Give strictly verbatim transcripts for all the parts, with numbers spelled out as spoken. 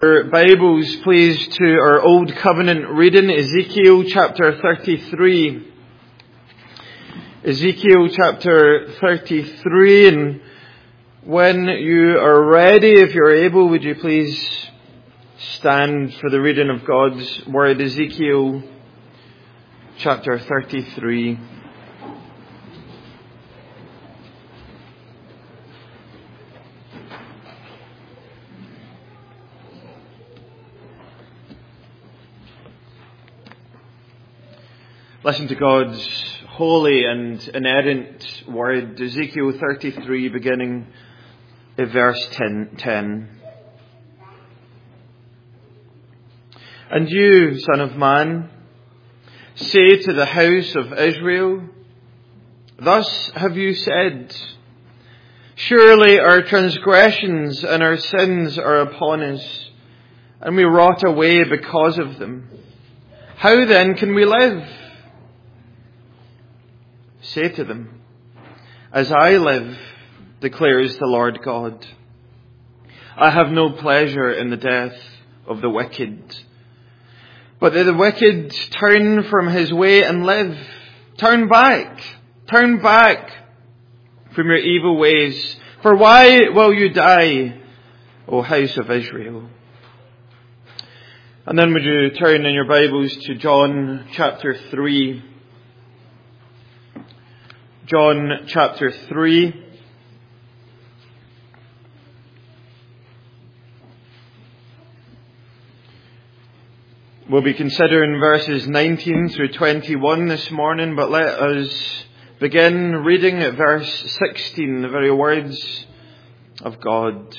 Our Bibles, please, to our Old Covenant reading, Ezekiel chapter thirty-three. Ezekiel chapter thirty-three, and when you are ready, if you're able, would you please stand for the reading of God's Word, Ezekiel chapter thirty-three. Listen to God's holy and inerrant word, Ezekiel thirty-three, beginning at verse ten. And you, son of man, say to the house of Israel, thus have you said, surely our transgressions and our sins are upon us, and we rot away because of them. How then can we live? Say to them, as I live, declares the Lord God, I have no pleasure in the death of the wicked, but that the wicked turn from his way and live. Turn back, turn back from your evil ways. For why will you die, O house of Israel? And then would you turn in your Bibles to John chapter three. John chapter three. We'll be considering verses nineteen through twenty-one this morning, but let us begin reading at verse sixteen, the very words of God.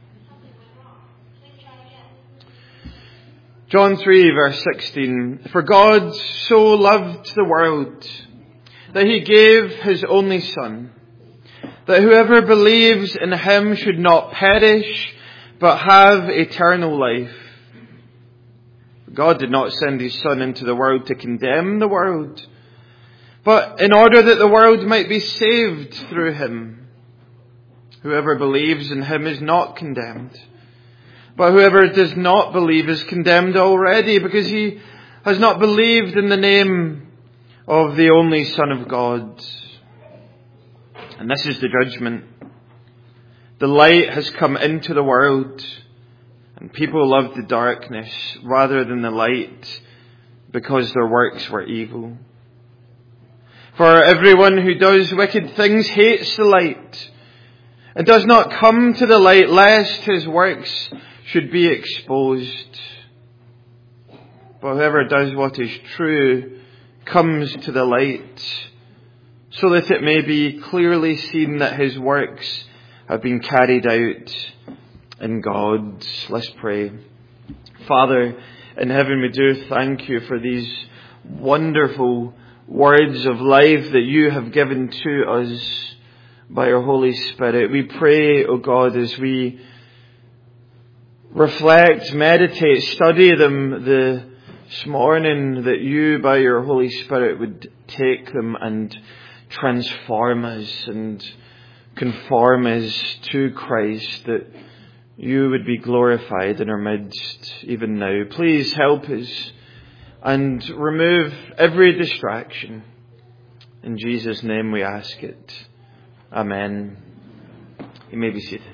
John three, verse sixteen. For God so loved the world that he gave his only Son, that whoever believes in him should not perish, but have eternal life. God did not send his Son into the world to condemn the world, but in order that the world might be saved through him. Whoever believes in him is not condemned, but whoever does not believe is condemned already, because he has not believed in the name of the only Son of God. And this is the judgment. The light has come into the world, and people loved the darkness rather than the light, because their works were evil. For everyone who does wicked things hates the light, and does not come to the light, lest his works should be exposed. But whoever does what is true comes to the light, so that it may be clearly seen that his works have been carried out in God. Let's pray. Father in heaven, we do thank you for these wonderful words of life that you have given to us by your Holy Spirit. We pray, O God, as we reflect, meditate, study them the this morning, that you by your Holy Spirit would take them and transform us and conform us to Christ, that you would be glorified in our midst even now. Please help us and remove every distraction. In Jesus' name we ask it. Amen. You may be seated.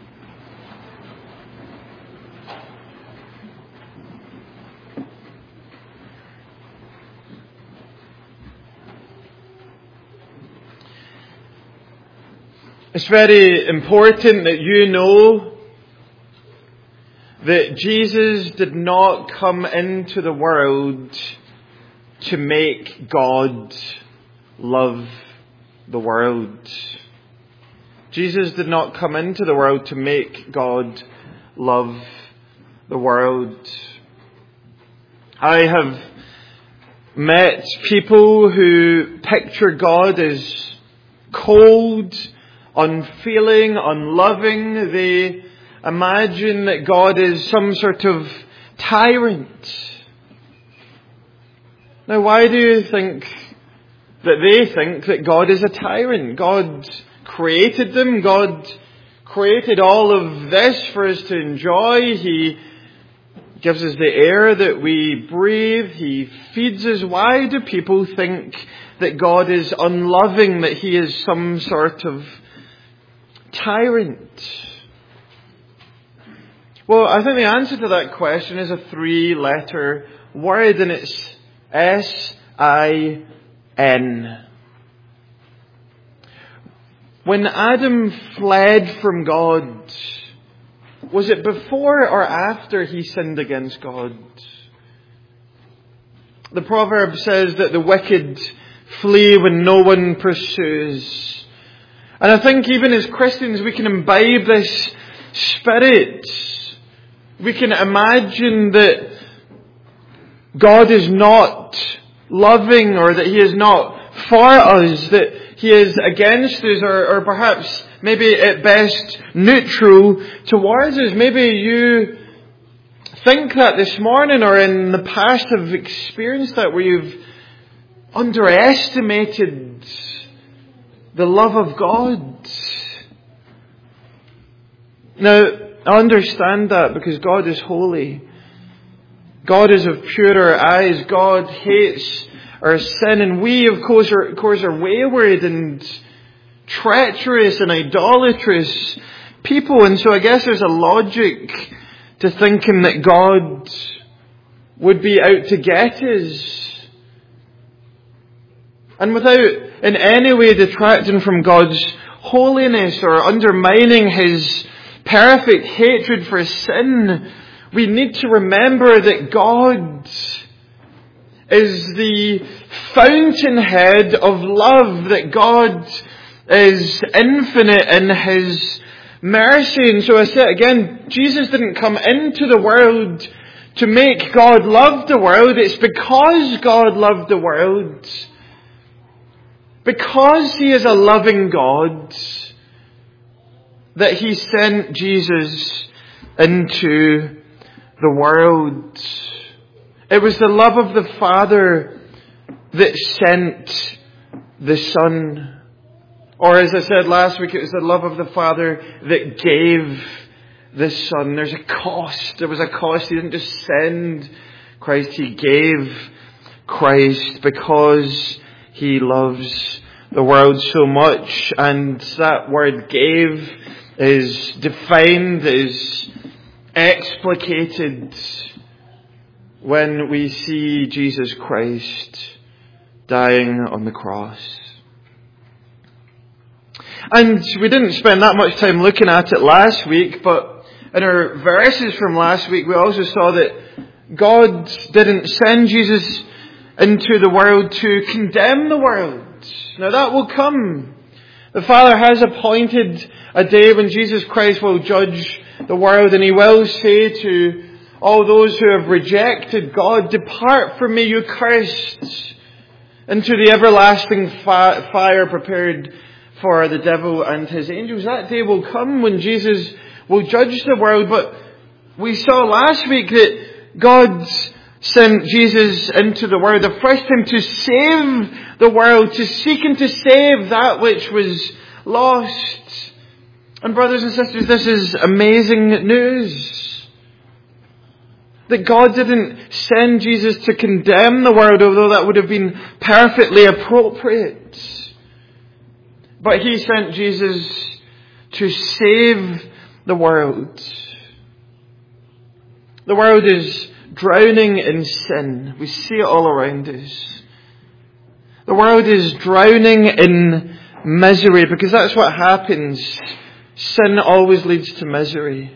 It's very important that you know that Jesus did not come into the world to make God love the world. Jesus did not come into the world to make God love the world. I have met people who picture God as cold, unfeeling, unloving. They imagine that God is some sort of tyrant. Now, why do you think that they think that God is a tyrant? God created them. God created all of this for us to enjoy. He gives us the air that we breathe. He feeds us. Why do people think that God is unloving, that He is some sort of tyrant? Well, I think the answer to that question is a three-letter word, and it's S I N. When Adam fled from God, was it before or after he sinned against God? The proverb says that the wicked flee when no one pursues. And I think even as Christians we can imbibe this spirit. We can imagine that God is not loving, or that He is not for us, that He is against us, or, or perhaps maybe at best neutral towards us. Maybe you think that this morning, or in the past have experienced that, where you've underestimated the love of God. Now, I understand that because God is holy. God is of purer eyes. God hates our sin, and we, of course, are, of course, are wayward and treacherous and idolatrous people. And so I guess there's a logic to thinking that God would be out to get us. And without in any way detracting from God's holiness or undermining His perfect hatred for sin, we need to remember that God is the fountainhead of love, that God is infinite in His mercy. And so I say again, Jesus didn't come into the world to make God love the world. It's because God loved the world, because He is a loving God, that He sent Jesus into the world. It was the love of the Father that sent the Son. Or as I said last week, it was the love of the Father that gave the Son. There's a cost. There was a cost. He didn't just send Christ. He gave Christ because He loves the world so much. And that word gave is defined, is explicated when we see Jesus Christ dying on the cross. And we didn't spend that much time looking at it last week, but in our verses from last week we also saw that God didn't send Jesus into the world to condemn the world. Now that will come. The Father has appointed a day when Jesus Christ will judge the world, and He will say to all those who have rejected God, "Depart from me, you cursed, into the everlasting fi- fire prepared for the devil and his angels." That day will come when Jesus will judge the world. But we saw last week that God sent Jesus into the world the first time to save the world, to seek and to save that which was lost. And brothers and sisters, this is amazing news. That God didn't send Jesus to condemn the world, although that would have been perfectly appropriate. But He sent Jesus to save the world. The world is drowning in sin. We see it all around us. The world is drowning in misery, because that's what happens. Sin always leads to misery.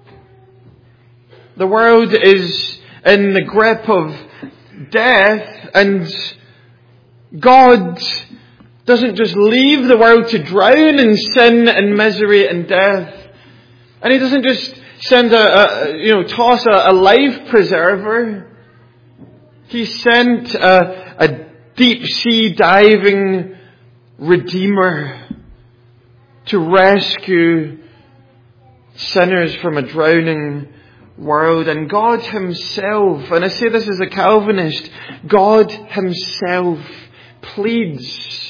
The world is in the grip of death, and God doesn't just leave the world to drown in sin and misery and death. And He doesn't just send a, a you know, toss a, a life preserver. He sent a, a deep sea diving Redeemer to rescue sinners from a drowning world. And God Himself, and I say this as a Calvinist, God Himself pleads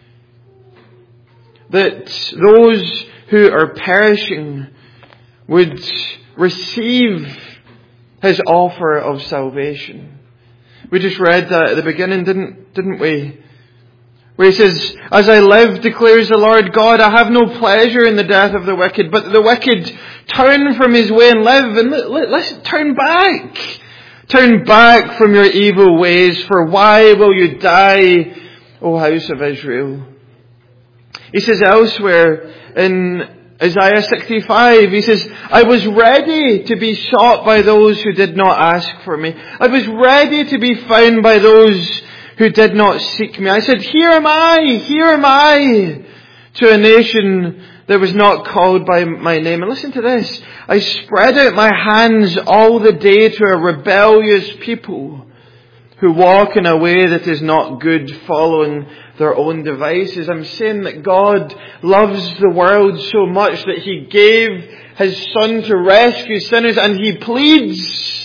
that those who are perishing would receive his offer of salvation. We just read that at the beginning, didn't, didn't we? Where he says, as I live, declares the Lord God, I have no pleasure in the death of the wicked, but the wicked turn from his way and live. And let's turn back. Turn back from your evil ways, for why will you die, O house of Israel? He says elsewhere in Isaiah sixty-five, he says, I was ready to be sought by those who did not ask for me. I was ready to be found by those who did not seek me. I said, here am I, here am I, to a nation that was not called by my name. And listen to this. I spread out my hands all the day to a rebellious people who walk in a way that is not good, following their own devices. I'm saying that God loves the world so much that He gave His Son to rescue sinners, and He pleads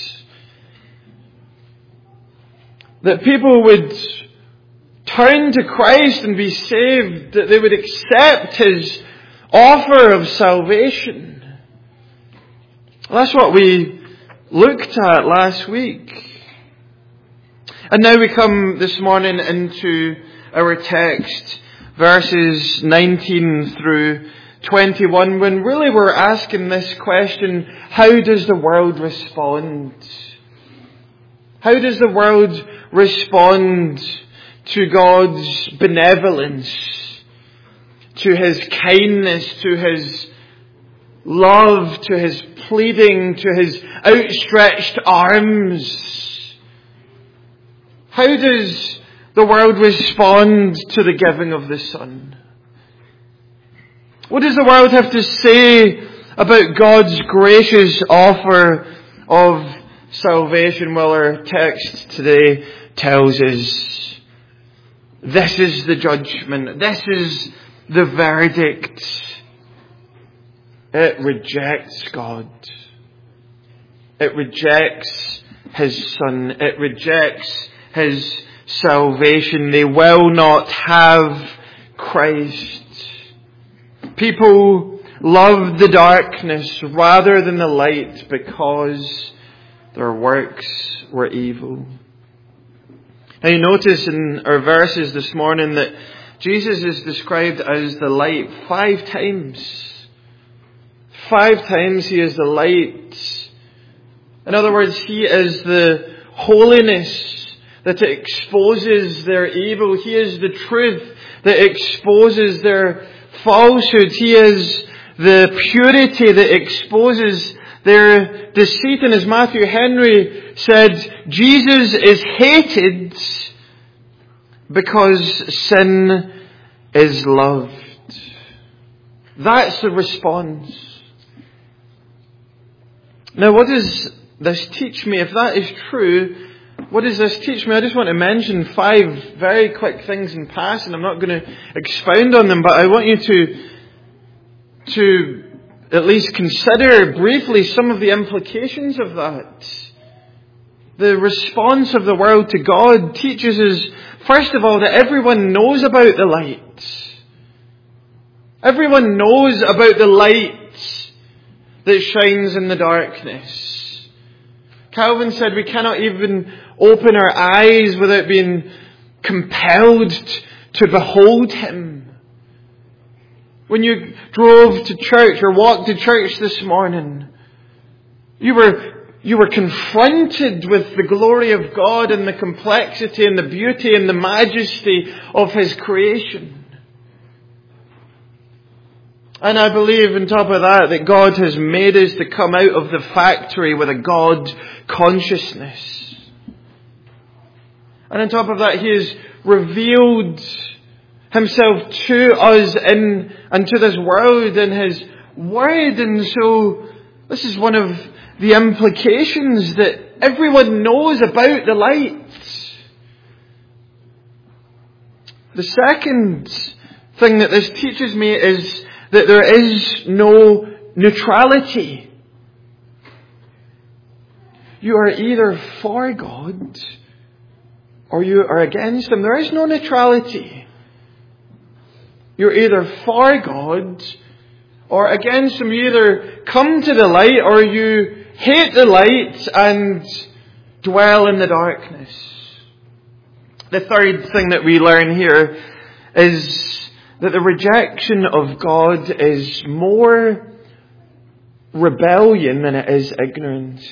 that people would turn to Christ and be saved, that they would accept His offer of salvation. That's what we looked at last week. And now we come this morning into our text, verses nineteen through twenty-one, when really we're asking this question, how does the world respond? How does the world respond to God's benevolence, to His kindness, to His love, to His pleading, to His outstretched arms? How does the world respond to the giving of the Son? What does the world have to say about God's gracious offer of salvation? Well, our text today tells us this is the judgment. This is the verdict. It rejects God. It rejects His Son. It rejects His salvation. They will not have Christ. People loved the darkness rather than the light because their works were evil. Now you notice in our verses this morning that Jesus is described as the light five times. Five times He is the light. In other words, He is the holiness that exposes their evil. He is the truth that exposes their falsehood. He is the purity that exposes their deceit. And as Matthew Henry said, Jesus is hated because sin is loved. That's the response. Now, what does this teach me? If that is true, what does this teach me? I just want to mention five very quick things in passing. I'm not going to expound on them, but I want you to, to at least consider briefly some of the implications of that. The response of the world to God teaches us, first of all, that everyone knows about the light. Everyone knows about the light that shines in the darkness. Calvin said we cannot even open our eyes without being compelled to behold Him. When you drove to church or walked to church this morning, you were, you were confronted with the glory of God and the complexity and the beauty and the majesty of His creation. And I believe on top of that, that God has made us to come out of the factory with a God consciousness. And on top of that, He has revealed Himself to us in and to this world in His Word. And so this is one of the implications, that everyone knows about the light. The second thing that this teaches me is that there is no neutrality. You are either for God or you are against Him. There is no neutrality. You're either for God or against Him. You either come to the light or you hate the light and dwell in the darkness. The third thing that we learn here is that the rejection of God is more rebellion than it is ignorance.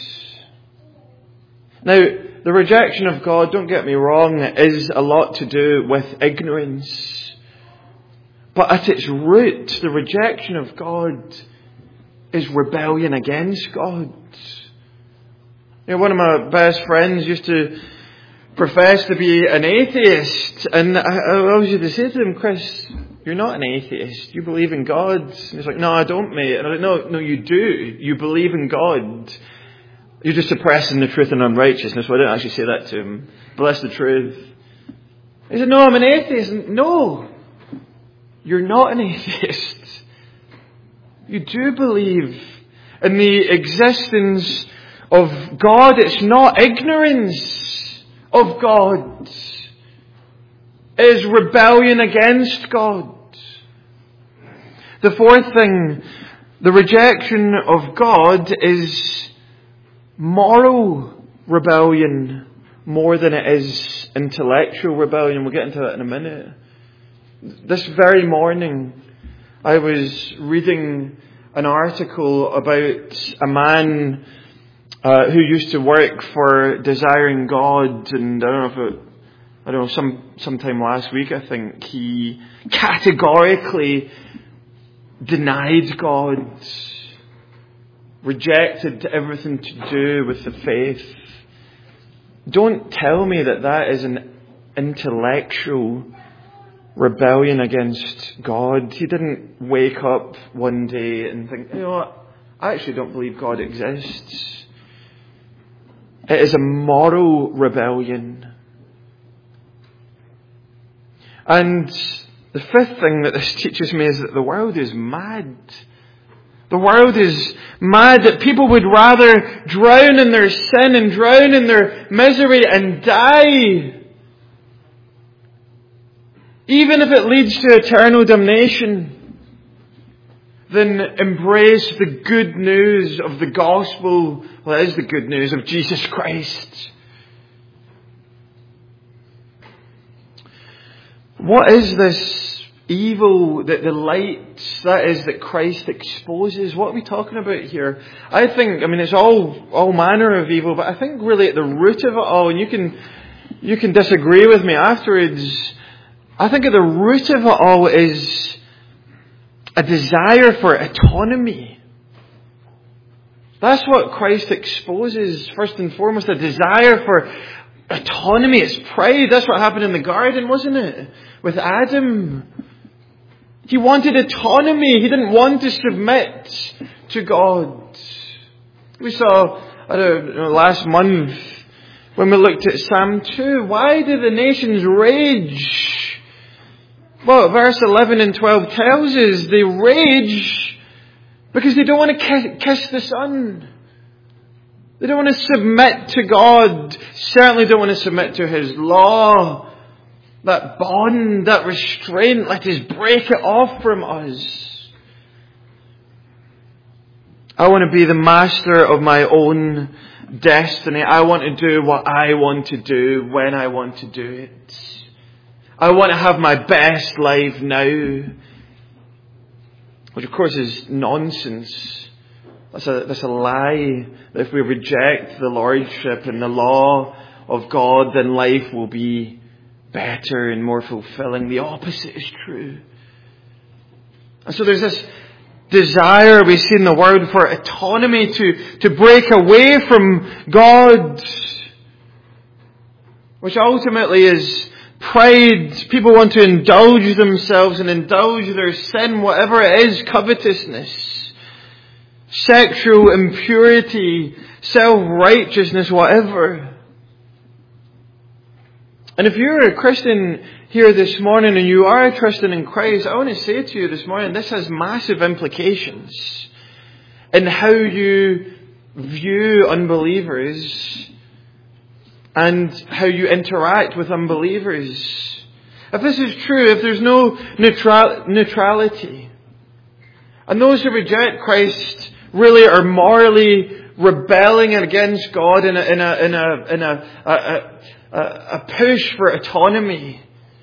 Now, the rejection of God, don't get me wrong, is a lot to do with ignorance. But at its root, the rejection of God is rebellion against God. You know, one of my best friends used to profess to be an atheist, and I, I always used to say to him, Chris, you're not an atheist. You believe in God. And he's like, no, I don't, mate. And I'm like, no, no, you do. You believe in God. You're just suppressing the truth and unrighteousness. Well, I didn't actually say that to him. Bless the truth. He said, no, I'm an atheist. And no, you're not an atheist. You do believe in the existence of God. It's not ignorance of God. It is rebellion against God. The fourth thing, the rejection of God is moral rebellion more than it is intellectual rebellion. We'll get into that in a minute. This very morning, I was reading an article about a man uh, who used to work for Desiring God, and I don't know if it, I don't know, some sometime last week, I think, he categorically denied God, rejected everything to do with the faith. Don't tell me that that is an intellectual rebellion against God. He didn't wake up one day and think, you know what, I actually don't believe God exists. It is a moral rebellion. And the fifth thing that this teaches me is that the world is mad. The world is mad that people would rather drown in their sin and drown in their misery and die, even if it leads to eternal damnation, than embrace the good news of the gospel. Well, it is the good news of Jesus Christ. What is this evil that the light, that is, that Christ exposes? What are we talking about here? I think, I mean, it's all all manner of evil, but I think really at the root of it all, and you can you can disagree with me afterwards, I think at the root of it all is a desire for autonomy. That's what Christ exposes, first and foremost, a desire for autonomy. It's pride. That's what happened in the garden, wasn't it? With Adam. He wanted autonomy. He didn't want to submit to God. We saw, I don't know, last month when we looked at Psalm two, why do the nations rage? Well, verse eleven and twelve tells us they rage because they don't want to kiss the Son. They don't want to submit to God. Certainly don't want to submit to His law. That bond, that restraint, let us break it off from us. I want to be the master of my own destiny. I want to do what I want to do when I want to do it. I want to have my best life now. Which of course is nonsense. That's a, that's a lie. That if we reject the lordship and the law of God, then life will be better and more fulfilling. The opposite is true. And so there's this desire we see in the world for autonomy, to, to break away from God, which ultimately is pride. People want to indulge themselves and indulge their sin, whatever it is, covetousness, sexual impurity, self-righteousness, whatever. And if you're a Christian here this morning and you are trusting in Christ, I want to say to you this morning, this has massive implications in how you view unbelievers and how you interact with unbelievers. If this is true, if there's no neutral, neutrality, and those who reject Christ really are morally rebelling against God in a, in a, in a, in a, a, a, a push for autonomy,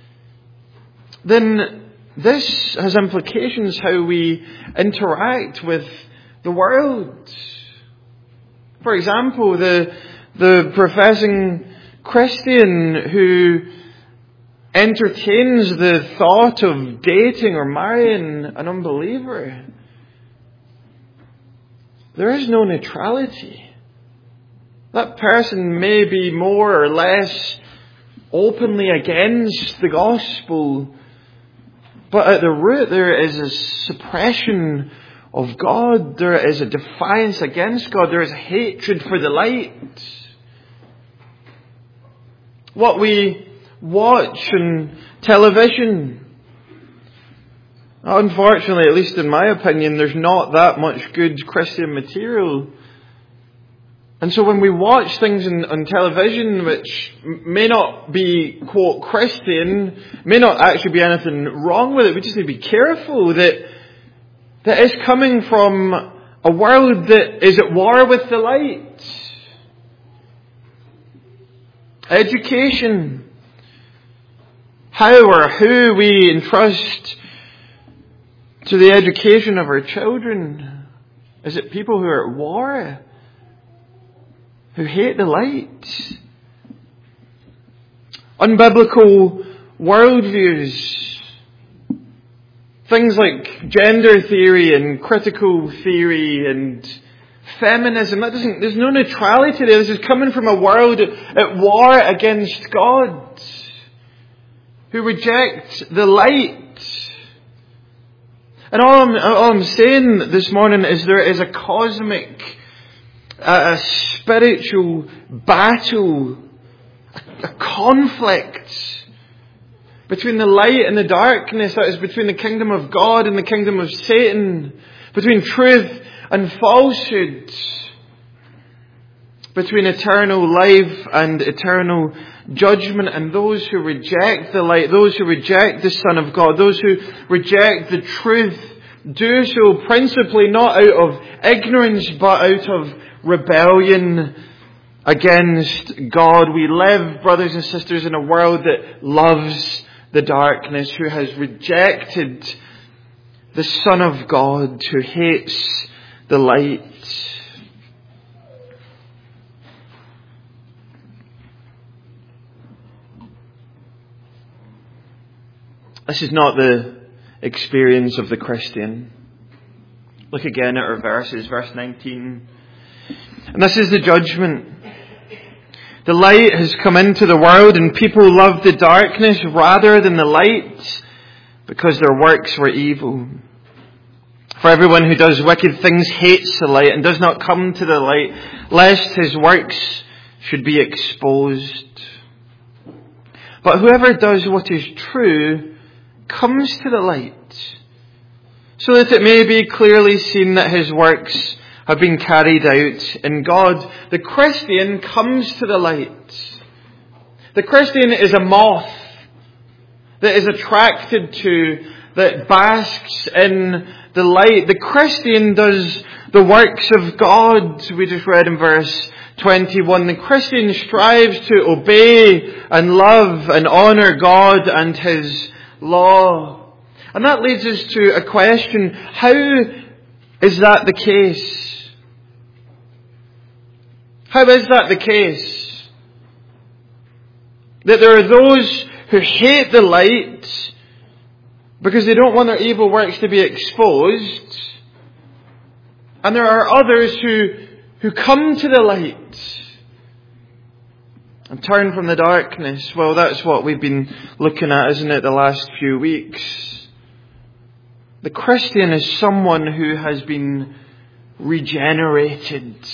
then this has implications how we interact with the world. For example, the, the professing Christian who entertains the thought of dating or marrying an unbeliever, there is no neutrality. That person may be more or less openly against the gospel, but at the root there is a suppression of God. There is a defiance against God. There is a hatred for the light. What we watch on television, unfortunately, at least in my opinion, there's not that much good Christian material. And so when we watch things on, on television which may not be, quote, Christian, may not actually be anything wrong with it, we just need to be careful that that is coming from a world that is at war with the light. Education. How or who we entrust to the education of our children. Is it people who are at war? Who hate the light? Unbiblical worldviews. Things like gender theory and critical theory and feminism. That doesn't, there's no neutrality there. This is coming from a world at war against God, who reject the light. And all I'm, all I'm saying this morning is there is a cosmic, a, a spiritual battle, a, a conflict between the light and the darkness. That is between the kingdom of God and the kingdom of Satan, between truth and falsehood, between eternal life and eternal judgment. And those who reject the light, those who reject the Son of God, those who reject the truth, do so principally not out of ignorance but out of rebellion against God. We live, brothers and sisters, in a world that loves the darkness, who has rejected the Son of God, who hates the light. This is not the experience of the Christian. Look again at our verses, verse nineteen. And this is the judgment. The light has come into the world, and people love the darkness rather than the light, because their works were evil. For everyone who does wicked things hates the light and does not come to the light, lest his works should be exposed. But whoever does what is true comes to the light, so that it may be clearly seen that his works have been carried out in God. The Christian comes to the light. The Christian is a moth that is attracted to, that basks in the light. The Christian does the works of God. We just read in verse twenty-one. The Christian strives to obey and love and honour God and His law. And that leads us to a question. How is that the case? How is that the case? That there are those who hate the light because they don't want their evil works to be exposed, and there are others who, who come to the light and turn from the darkness. Well, that's what we've been looking at, isn't it, the last few weeks? The Christian is someone who has been regenerated,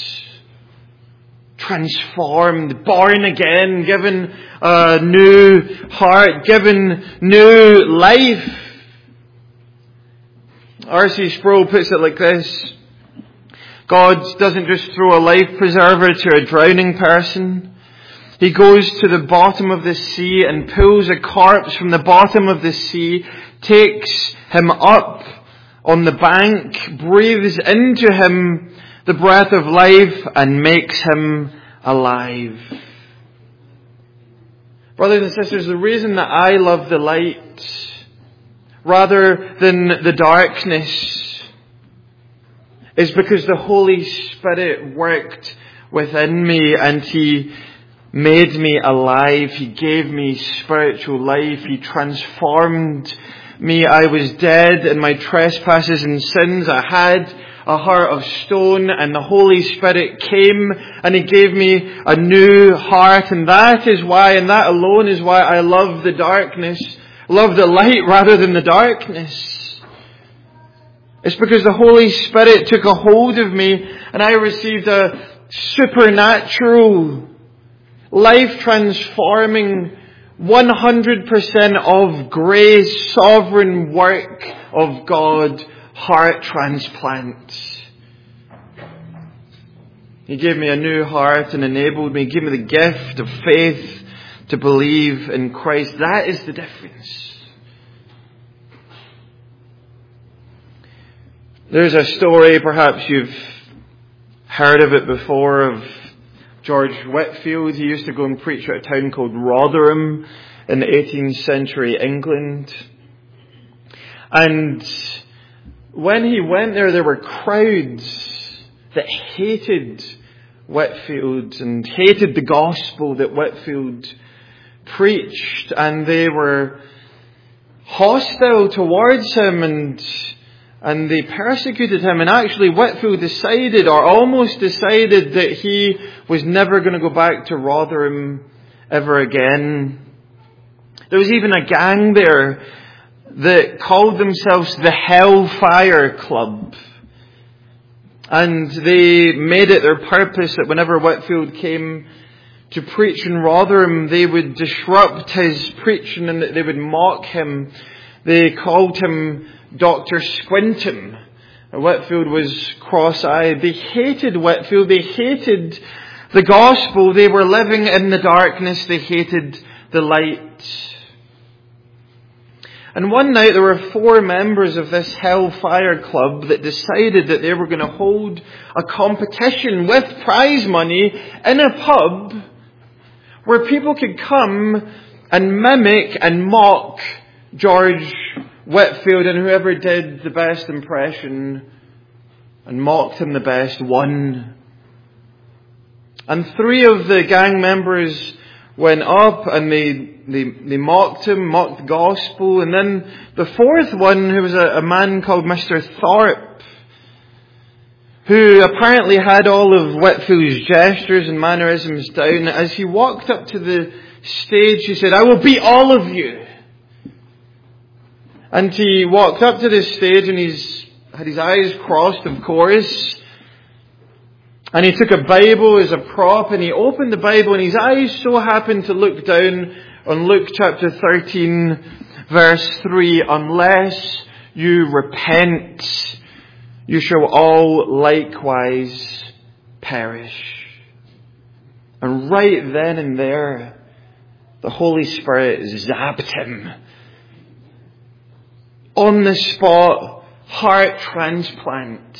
transformed, born again, given a new heart, given new life. R C Sproul puts it like this: God doesn't just throw a life preserver to a drowning person. He goes to the bottom of the sea and pulls a corpse from the bottom of the sea, takes him up on the bank, breathes into him the breath of life, and makes him alive. Brothers and sisters, the reason that I love the light rather than the darkness is because the Holy Spirit worked within me and He made me alive. He gave me spiritual life. He transformed me. I was dead in my trespasses and sins. I had a heart of stone, and the Holy Spirit came and He gave me a new heart. And that is why, and that alone is why I love the darkness, love the light rather than the darkness. It's because the Holy Spirit took a hold of me and I received a supernatural, life-transforming, one hundred percent of grace, sovereign work of God, heart transplant. He gave me a new heart and enabled me, gave me the gift of faith to believe in Christ. That is the difference. There's a story, perhaps you've heard of it before, of George Whitefield. He used to go and preach at a town called Rotherham in eighteenth century England. And when he went there, there were crowds that hated Whitefield and hated the gospel that Whitefield preached, and they were hostile towards him, and and they persecuted him. And actually Whitefield decided, or almost decided, that he was never going to go back to Rotherham ever again. There was even a gang there that called themselves the Hellfire Club. And they made it their purpose that whenever Whitefield came to preach in Rotherham, they would disrupt his preaching and that they would mock him. They called him Doctor Squintum. Whitefield was cross-eyed. They hated Whitefield. They hated the gospel. They were living in the darkness. They hated the light. And one night there were four members of this Hellfire Club that decided that they were going to hold a competition with prize money in a pub where people could come and mimic and mock George Whitefield, and whoever did the best impression and mocked him the best won. And three of the gang members went up and they, they, they mocked him, mocked the gospel. And then the fourth one, who was a, a man called Mister Thorpe, who apparently had all of Whitefield's gestures and mannerisms down, as he walked up to the stage, he said, "I will beat all of you." And he walked up to this stage and he's had his eyes crossed, of course. And he took a Bible as a prop and he opened the Bible and his eyes so happened to look down on Luke chapter thirteen verse three. "Unless you repent, you shall all likewise perish." And right then and there, the Holy Spirit zapped him. On the spot, heart transplant.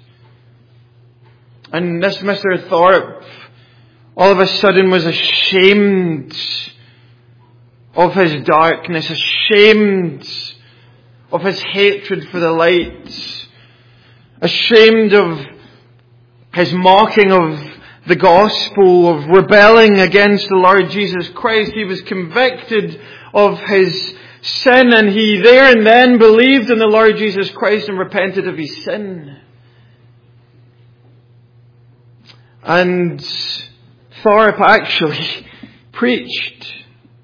And this Mister Thorpe all of a sudden was ashamed of his darkness, ashamed of his hatred for the light, ashamed of his mocking of the gospel, of rebelling against the Lord Jesus Christ. He was convicted of his sin, and he there and then believed in the Lord Jesus Christ and repented of his sin. And Thorpe actually preached.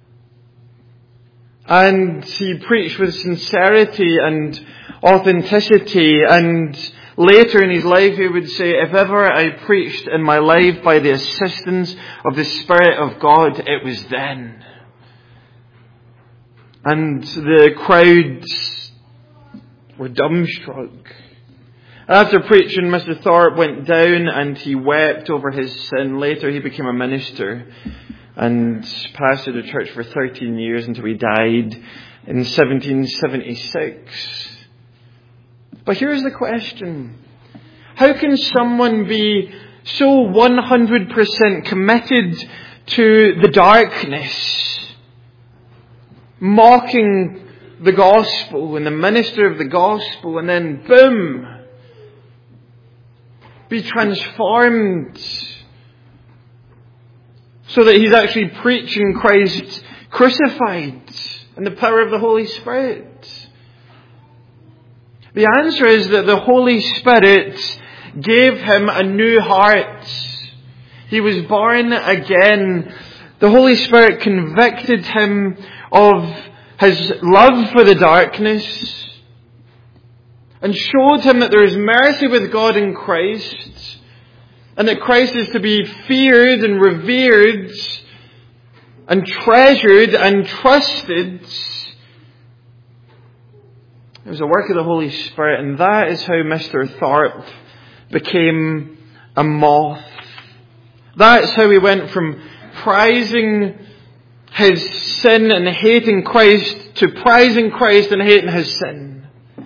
And he preached with sincerity and authenticity. And later in his life he would say, "If ever I preached in my life by the assistance of the Spirit of God, it was then." And the crowds were dumbstruck. After preaching, Mister Thorpe went down and he wept over his sin. Later he became a minister and pastored a church for thirteen years until he died in seventeen seventy-six. But here's the question. How can someone be so one hundred percent committed to the darkness, mocking the gospel and the minister of the gospel, and then boom, be transformed so that he's actually preaching Christ crucified and the power of the Holy Spirit? The answer is that the Holy Spirit gave him a new heart. He was born again. The Holy Spirit convicted him of his love for the darkness and showed him that there is mercy with God in Christ, and that Christ is to be feared and revered and treasured and trusted. It was a work of the Holy Spirit, and that is how Mister Thorpe became a moth. That's how he went from prizing his sin and hating Christ to prizing Christ and hating his sin.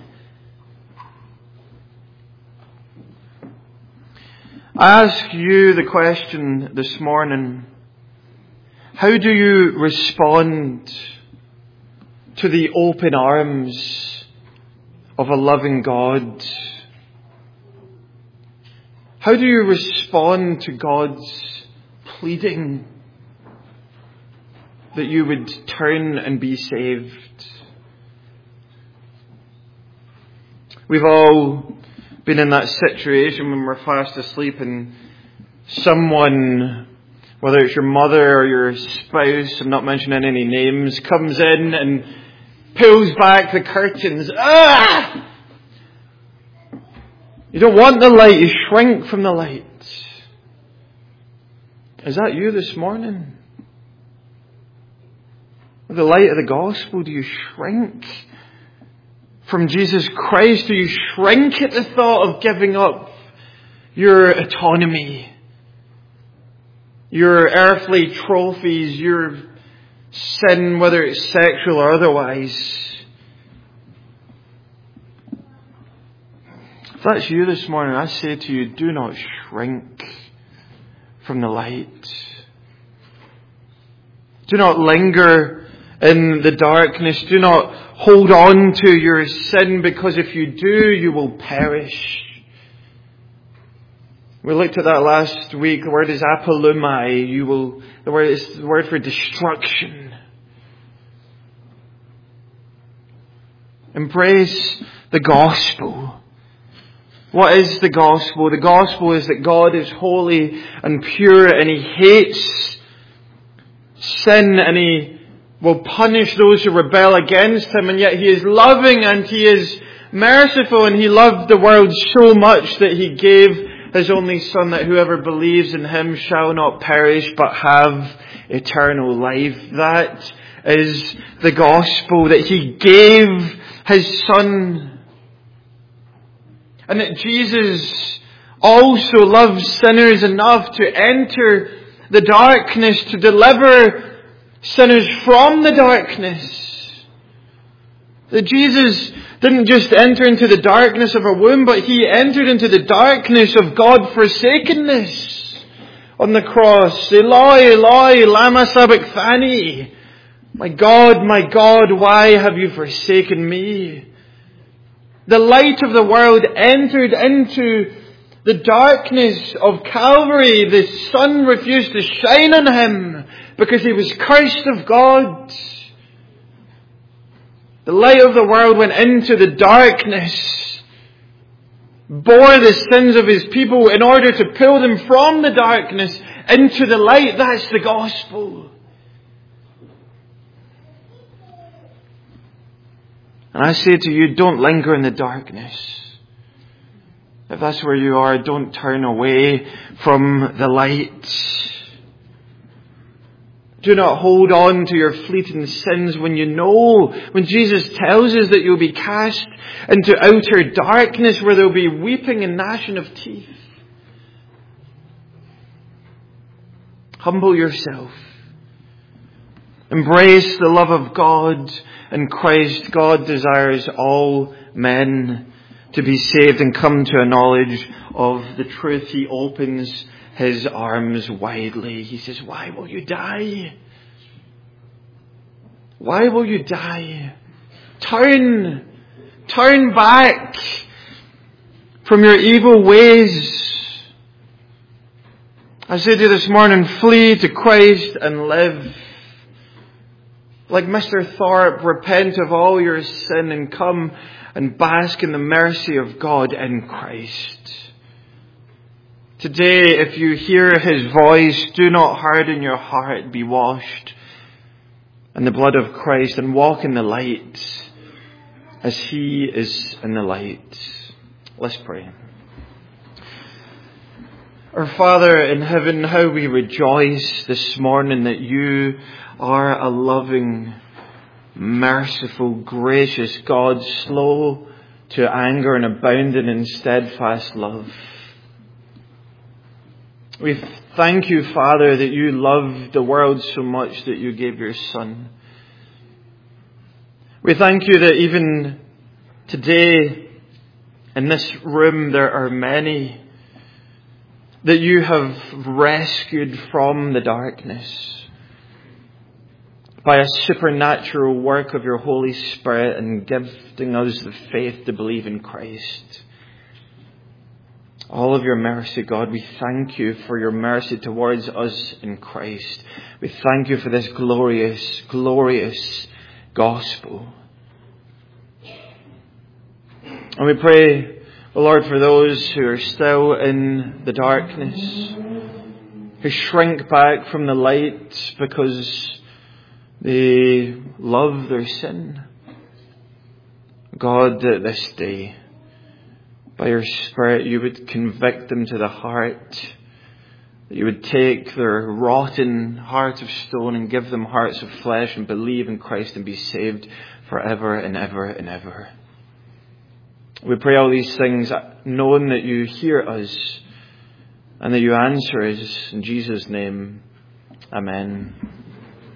I ask you the question this morning: how do you respond to the open arms of a loving God? How do you respond to God's pleading that you would turn and be saved? We've all been in that situation when we're fast asleep and someone, whether it's your mother or your spouse, I'm not mentioning any names, comes in and pulls back the curtains. Ah! You don't want the light, you shrink from the light. Is that you this morning? With the light of the gospel, do you shrink from Jesus Christ? Do you shrink at the thought of giving up your autonomy, your earthly trophies, your sin, whether it's sexual or otherwise? If that's you this morning, I say to you, do not shrink from the light. Do not linger in the darkness. Do not hold on to your sin, because if you do, you will perish. We looked at that last week. The word is apolumai. You will, the word is the word for destruction. Embrace the gospel. What is the gospel? The gospel is that God is holy and pure, and He hates sin, and He will punish those who rebel against Him, and yet He is loving and He is merciful, and He loved the world so much that He gave His only Son, that whoever believes in Him shall not perish but have eternal life. That is the gospel, that He gave His Son. And that Jesus also loves sinners enough to enter the darkness, to deliver sinners from the darkness. That Jesus didn't just enter into the darkness of a womb, but He entered into the darkness of God-forsakenness on the cross. Eloi, Eloi, lama sabachthani. My God, my God, why have you forsaken me? The light of the world entered into the darkness of Calvary. The sun refused to shine on Him because He was cursed of God. The light of the world went into the darkness, bore the sins of His people in order to pull them from the darkness into the light. That's the gospel. And I say to you, don't linger in the darkness. If that's where you are, don't turn away from the light. Do not hold on to your fleeting sins when you know, when Jesus tells us that you'll be cast into outer darkness where there will be weeping and gnashing of teeth. Humble yourself. Embrace the love of God in Christ. God desires all men to be saved and come to a knowledge of the truth, He opens His arms widely. He says, why will you die? Why will you die? Turn, turn back from your evil ways. I say to you this morning, flee to Christ and live. Like Mister Thorpe, repent of all your sin and come and bask in the mercy of God in Christ. Today, if you hear His voice, do not harden your heart. Be washed in the blood of Christ and walk in the light as He is in the light. Let's pray. Our Father in heaven, how we rejoice this morning that You are a loving, merciful, gracious God, slow to anger and abounding in steadfast love. We thank You, Father, that You loved the world so much that You gave Your Son. We thank You that even today in this room there are many that You have rescued from the darkness by a supernatural work of Your Holy Spirit and giving us the faith to believe in Christ. All of Your mercy, God, we thank You for Your mercy towards us in Christ. We thank You for this glorious, glorious gospel. And we pray, O Lord, for those who are still in the darkness, who shrink back from the light because they love their sin. God, that this day, by Your Spirit, You would convict them to the heart, that You would take their rotten heart of stone and give them hearts of flesh and believe in Christ and be saved forever and ever and ever. We pray all these things knowing that You hear us and that You answer us. In Jesus' name, amen.